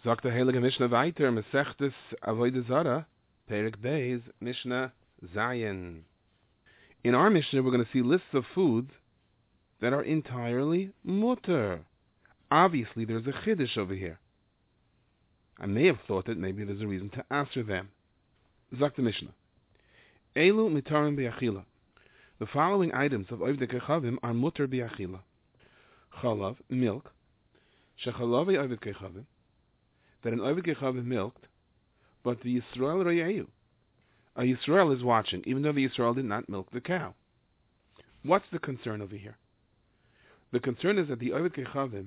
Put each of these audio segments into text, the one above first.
Sagt der Heilige Mishnah weiter, Mesechtes Avodah Zarah, Perek Beis, Mishnah Zayin. In our Mishnah, we're going to see lists of foods that are entirely mutter. Obviously, there's a chiddush over here. I may have thought that maybe there's a reason to answer them. Sagt the Mishnah. Elu mitarim bi'achila. The following items of Ovdei Kechavim are mutter bi'achila. Chalav, milk. Shechalavi Ovdei Kechavim. That an Ovdei Kechavim milked, but the Yisrael Royayu. A Yisrael is watching, even though the Yisrael did not milk the cow. What's the concern over here? The concern is that the Ovdei Kechavim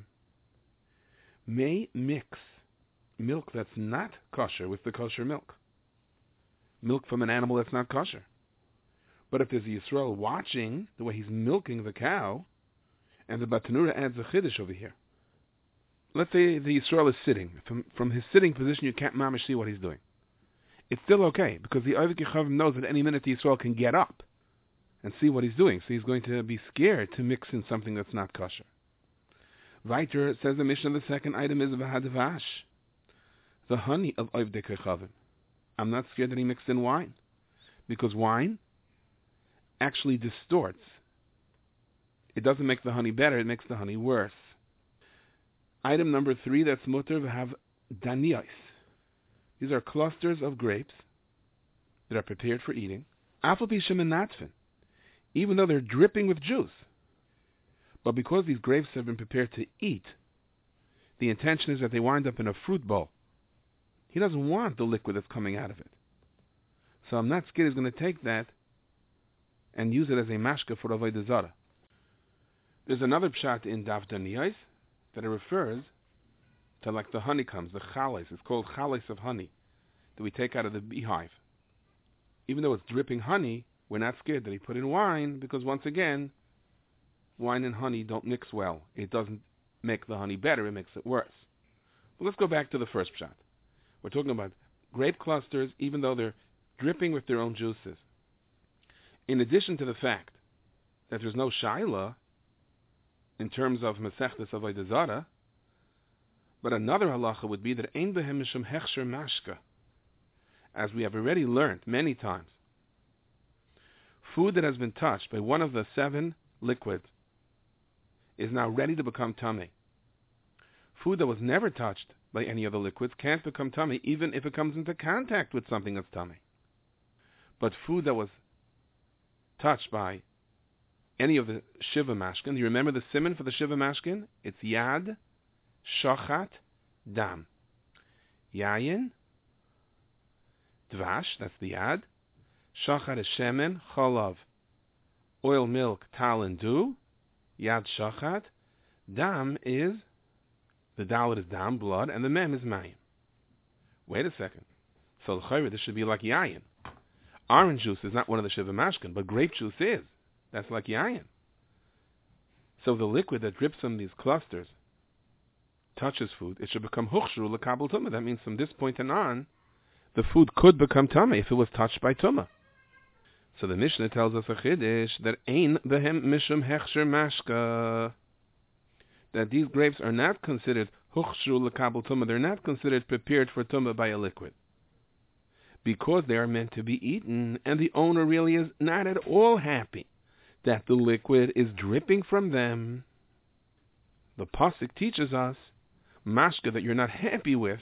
may mix milk that's not kosher with the kosher milk. Milk from an animal that's not kosher. But if there's a Yisrael watching the way he's milking the cow, and the Batanura adds a chiddush over here. Let's say the Yisrael is sitting. From his sitting position, you can't mamish see what he's doing. It's still okay, because the Ovdei Kechavim knows that any minute the Yisrael can get up and see what he's doing. So he's going to be scared to mix in something that's not kosher. Weiter says the Mishnah, the second item is v'hadvash, the honey of Ovdei Kechavim. I'm not scared that he mixed in wine, because wine actually distorts. It doesn't make the honey better, it makes the honey worse. Item number 3, that's mutter, we have daniyos. These are clusters of grapes that are prepared for eating. Afal pi shemenatfin, even though they're dripping with juice. But because these grapes have been prepared to eat, the intention is that they wind up in a fruit bowl. He doesn't want the liquid that's coming out of it. So I'm not scared he's going to take that and use it as a mashka for Avodah Zarah. There's another pshat in Daf Daniyos that it refers to like the honeycombs, the chales. It's called chales of honey that we take out of the beehive. Even though it's dripping honey, we're not scared that he put in wine, because once again, wine and honey don't mix well. It doesn't make the honey better, it makes it worse. But let's go back to the first pshat. We're talking about grape clusters, even though they're dripping with their own juices. In addition to the fact that there's no shaila in terms of Masechtas Avodah Zarah, but another halacha would be that ein behem mishum hechsher mashka, as we have already learned many times. Food that has been touched by one of the 7 liquids is now ready to become tummy. Food that was never touched by any of the liquids can't become tummy, even if it comes into contact with something that's tummy. But food that was touched by any of the Shiva Mashkin, you remember the siman for the Shiva Mashkin? It's Yad, Shochat, Dam. Yayin, Dvash, that's the Yad. Shochat is Shemen, Cholav. Oil, milk, tal, and dew. Yad Shochat. Dam is, the Dalet is Dam, blood, and the Mem is Mayim. Wait a second. So this should be like Yayin. Orange juice is not one of the Shiva Mashkin, but grape juice is. That's like Yayin. So the liquid that drips from these clusters touches food, it should become Huchshru L'Kabel Tumah. That means from this point on, the food could become Tumah if it was touched by Tumah. So the Mishnah tells us a Chiddush that Ein Behem Mishum Hechsher Mashka, that these grapes are not considered Huchshru L'Kabel Tumah. They're not considered prepared for Tumah by a liquid, because they are meant to be eaten, and the owner really is not at all happy that the liquid is dripping from them. The pasuk teaches us, mashka that you're not happy with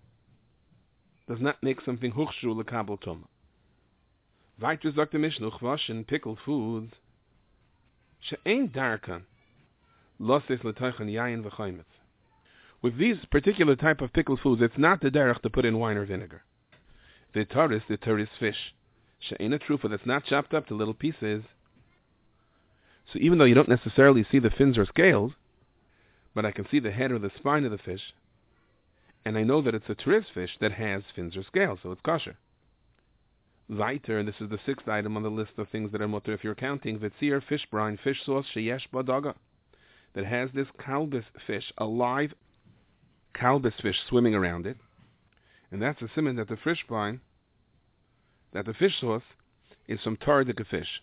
does not make something huchshu l'kabel tumah. Weiter sagt der Mishnah, waschen pickled foods, she'ein darkan, loses l'teichen yayin v'chaymetz. With these particular type of pickled foods, it's not the derech to put in wine or vinegar. The taris fish, she'ein a trufa that's not chopped up to little pieces. So even though you don't necessarily see the fins or scales, but I can see the head or the spine of the fish, and I know that it's a teris fish that has fins or scales, so it's kosher. Weiter, and this is the 6th item on the list of things that are mutter if you're counting, Vitzir fish brine, fish sauce, sheyesh badaga, that has this kalbis fish, a live kalbis fish swimming around it, and that's a siman that the fish brine, that the fish sauce is from tardik fish,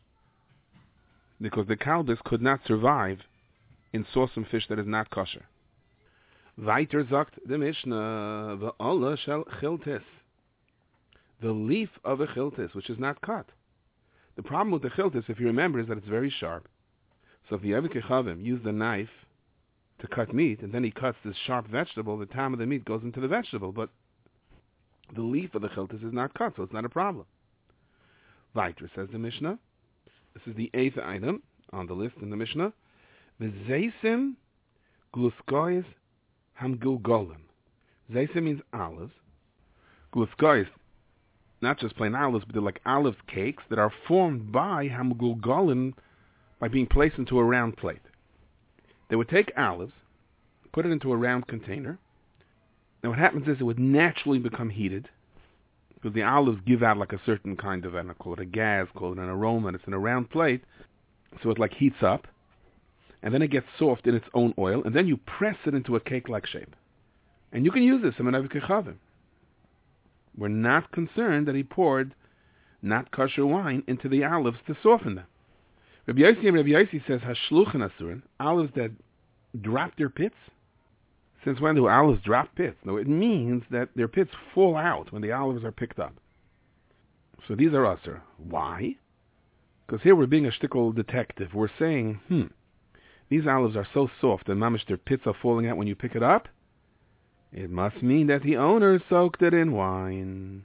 because the kalbis could not survive in sauce and fish that is not kosher. Weiter sagt the Mishnah, Ve'olah shel chiltis. The leaf of a chiltis, which is not cut. The problem with the chiltis, if you remember, is that it's very sharp. So if the Eved Kechavim used a knife to cut meat, and then he cuts this sharp vegetable, the time of the meat goes into the vegetable, but the leaf of the chiltis is not cut, so it's not a problem. Weiter, says the Mishnah. This is the 8th item on the list in the Mishnah. V'zeisim gluskois hamgulgolim. Zeisim means olives. Gluskois, not just plain olives, but they're like olive cakes that are formed by hamgulgolim, by being placed into a round plate. They would take olives, put it into a round container. Now what happens is it would naturally become heated, because the olives give out like a certain kind of, I don't know, call it a gas, call it an aroma, and it's in a round plate, so it like heats up, and then it gets soft in its own oil, and then you press it into a cake-like shape. And you can use this in Eved Kechavim. We're not concerned that he poured not kosher wine into the olives to soften them. Rabbi Yossi says, Hashluchen asurin, olives that drop their pits. Since when do olives drop pits? No, it means that their pits fall out when the olives are picked up. So these are asur. Why? Because here we're being a shtickle detective. We're saying, these olives are so soft and mamish, their pits are falling out when you pick it up. It must mean that the owner soaked it in wine.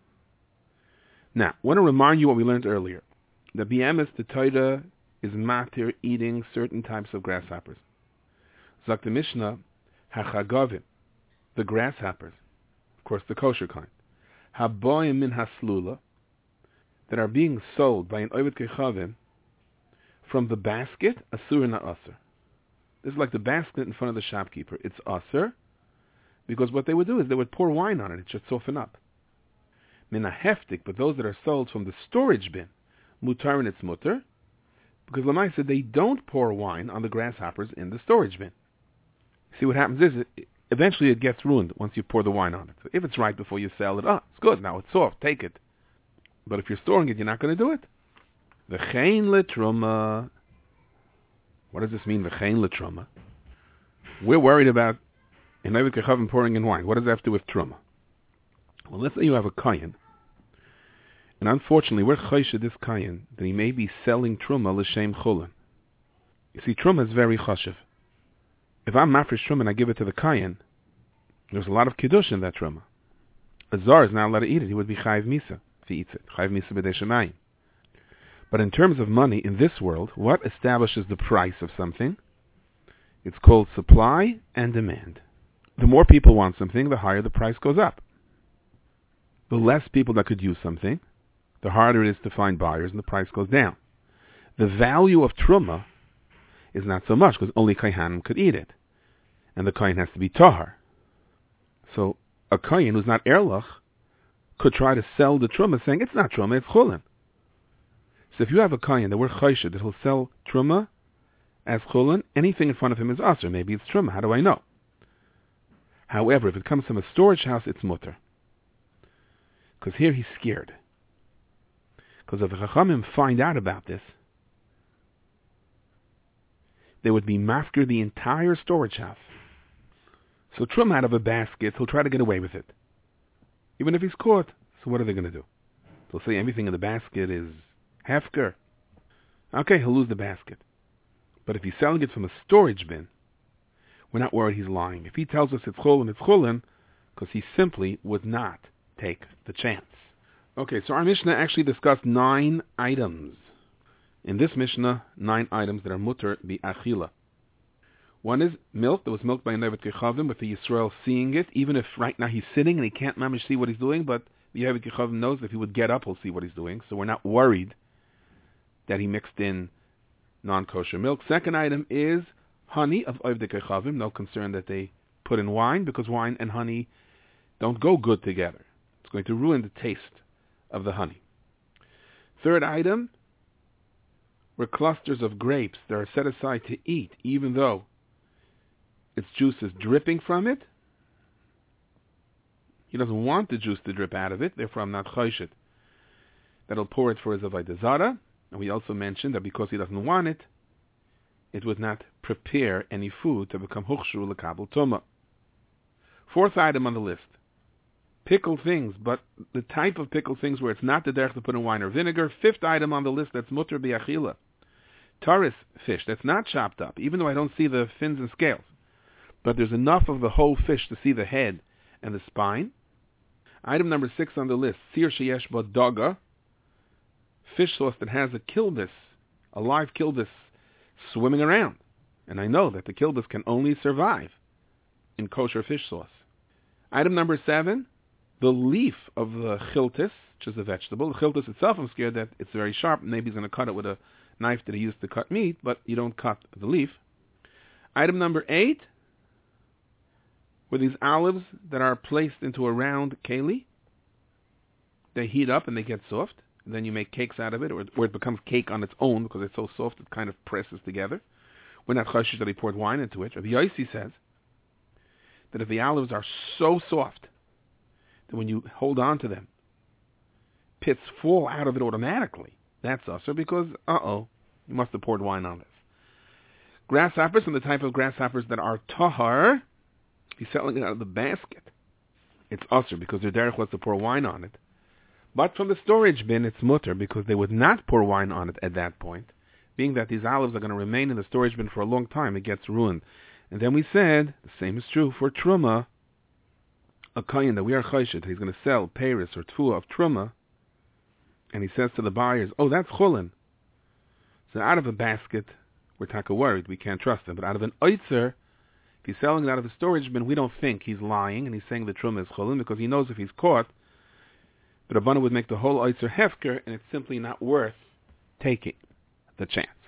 Now, I want to remind you what we learned earlier. The BMS, the Torah, is matir eating certain types of grasshoppers. Zak the Mishnah, hachagavim, the grasshoppers, of course the kosher kind, haboyim min haslula, that are being sold by an Eved Kechavim from the basket, asur not asur. This is like the basket in front of the shopkeeper. It's asur, because what they would do is they would pour wine on it. It should soften up. Min heftik, but those that are sold from the storage bin, mutar and it's mutter, because Lamai said they don't pour wine on the grasshoppers in the storage bin. See, what happens is, eventually it gets ruined once you pour the wine on it. So if it's right before you sell it, it's good, now it's soft, take it. But if you're storing it, you're not going to do it. V'chein letruma. What does this mean, v'chein letruma? We're worried about an Eved Kechavim pouring in wine. What does that have to do with truma? Well, let's say you have a kayin, and unfortunately, we're chayshe this kayin that he may be selling truma l'shem chulin. You see, truma is very chashiv. If I'm mafresh truma and I give it to the kayin, there's a lot of kiddush in that truma. A zar is not allowed to eat it. He would be chayiv misa if he eats it. Chayiv misa b'dei shemayim. But in terms of money in this world, what establishes the price of something? It's called supply and demand. The more people want something, the higher the price goes up. The less people that could use something, the harder it is to find buyers, and the price goes down. The value of truma is not so much, because only kohanim could eat it, and the kohen has to be tahar. So a kohen who's not erlach could try to sell the truma, saying it's not truma, it's chulin. So if you have a kohen that we're chayshe that he'll sell truma as chulin, anything in front of him is asur. Maybe it's truma. How do I know? However, if it comes from a storage house, it's mutter. Because here he's scared. Because if the Chachamim find out about this, they would be mafker the entire storage house. So truma out of a basket, he'll try to get away with it. Even if he's caught. So what are they going to do? They'll say everything in the basket is hefker. Okay, he'll lose the basket. But if he's selling it from a storage bin, we're not worried he's lying. If he tells us it's chulin, because he simply would not take the chance. Okay, so our Mishnah actually discussed 9 items. In this Mishnah, 9 items that are mutter bi achila. One is milk that was milked by an Eved Kechavim, with the Yisrael seeing it, even if right now he's sitting and he can't mamish see what he's doing, but the Eved Kechavim knows if he would get up, he'll see what he's doing. So we're not worried that he mixed in non-kosher milk. Second item is honey of Eved Kechavim. No concern that they put in wine, because wine and honey don't go good together. It's going to ruin the taste of the honey. Third item were clusters of grapes that are set aside to eat, even though its juice is dripping from it. He doesn't want the juice to drip out of it, therefore I'm not chayshet that'll pour it for his avodah zara. And we also mentioned that because he doesn't want it, it would not prepare any food to become huchshu l'kabel tuma. Fourth item on the list. Pickled things, but the type of pickled things where it's not the derech to put in wine or vinegar. Fifth item on the list, that's mutter bi'achila. Taurus fish, that's not chopped up, even though I don't see the fins and scales. But there's enough of the whole fish to see the head and the spine. Item number 6 on the list, sir sheyesh bo daga, fish sauce that has a kilbis, a live kilbis, swimming around. And I know that the kilbis can only survive in kosher fish sauce. Item number 7, the leaf of the chiltis, which is a vegetable. The chiltis itself, I'm scared that it's very sharp. Maybe he's going to cut it with a knife that he used to cut meat, but you don't cut the leaf. Item number 8 were these olives that are placed into a round keli. They heat up and they get soft. And then you make cakes out of it, or it becomes cake on its own because it's so soft it kind of presses together. We're not chashish that he poured wine into it. Rabbi Yossi says that if the olives are so soft that when you hold on to them, pits fall out of it automatically, that's usher because, you must have poured wine on this. Grasshoppers, and the type of grasshoppers that are tahar, he's selling it out of the basket. It's usher because their derech was to pour wine on it. But from the storage bin, it's mutter because they would not pour wine on it at that point. Being that these olives are going to remain in the storage bin for a long time, it gets ruined. And then we said, the same is true for truma, a kohen that we are choshed, he's going to sell peiros or tfuah of truma, and he says to the buyers, that's chulin. So out of a basket, we're taka worried, we can't trust him. But out of an oitzer, if he's selling it out of a storage bin, we don't think he's lying, and he's saying the truma is chulin, because he knows if he's caught, the Rabbanu would make the whole oitzer hefker, and it's simply not worth taking the chance.